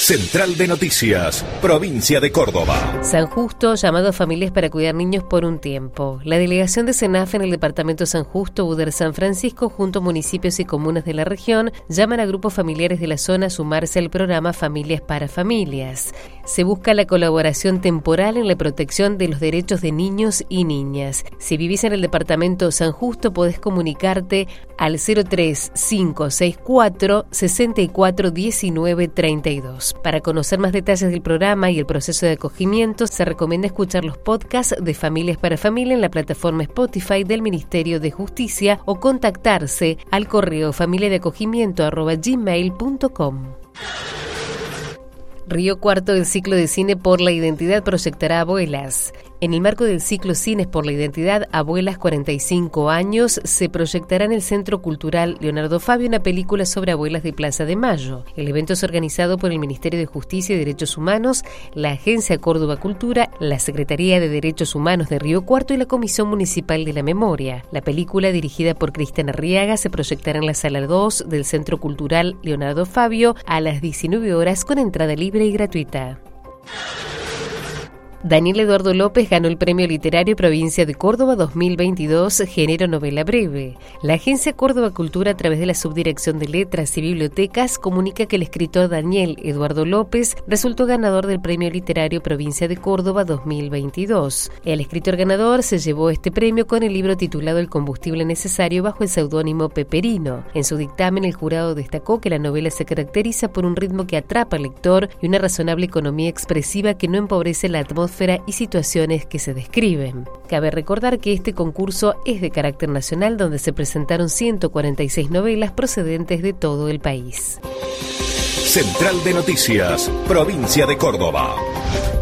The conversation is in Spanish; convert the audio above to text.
Central de Noticias, provincia de Córdoba. San Justo, llamado a familias para cuidar niños por un tiempo. La delegación de SENAF en el departamento San Justo, UDER San Francisco, junto a municipios y comunas de la región, llaman a grupos familiares de la zona a sumarse al programa Familias para Familias. Se busca la colaboración temporal en la protección de los derechos de niños y niñas. Si vivís en el departamento San Justo, podés comunicarte al 03564 64 19 32. Para conocer más detalles del programa y el proceso de acogimiento, se recomienda escuchar los podcasts de Familias para Familia en la plataforma Spotify del Ministerio de Justicia o contactarse al correo familiadeacogimiento@gmail.com. Río Cuarto, el ciclo de cine por la identidad proyectará Abuelas. En el marco del ciclo Cines por la Identidad, Abuelas 45 años, se proyectará en el Centro Cultural Leonardo Fabio una película sobre abuelas de Plaza de Mayo. El evento es organizado por el Ministerio de Justicia y Derechos Humanos, la Agencia Córdoba Cultura, la Secretaría de Derechos Humanos de Río Cuarto y la Comisión Municipal de la Memoria. La película, dirigida por Cristian Arriaga, se proyectará en la Sala 2 del Centro Cultural Leonardo Fabio a las 19 horas con entrada libre y gratuita. Daniel Eduardo López ganó el Premio Literario Provincia de Córdoba 2022, género novela breve. La Agencia Córdoba Cultura, a través de la Subdirección de Letras y Bibliotecas, comunica que el escritor Daniel Eduardo López resultó ganador del Premio Literario Provincia de Córdoba 2022. El escritor ganador se llevó este premio con el libro titulado El combustible necesario bajo el seudónimo Peperino. En su dictamen, el jurado destacó que la novela se caracteriza por un ritmo que atrapa al lector y una razonable economía expresiva que no empobrece la atmósfera y situaciones que se describen. Cabe recordar que este concurso es de carácter nacional, donde se presentaron 146 novelas procedentes de todo el país. Central de Noticias, provincia de Córdoba.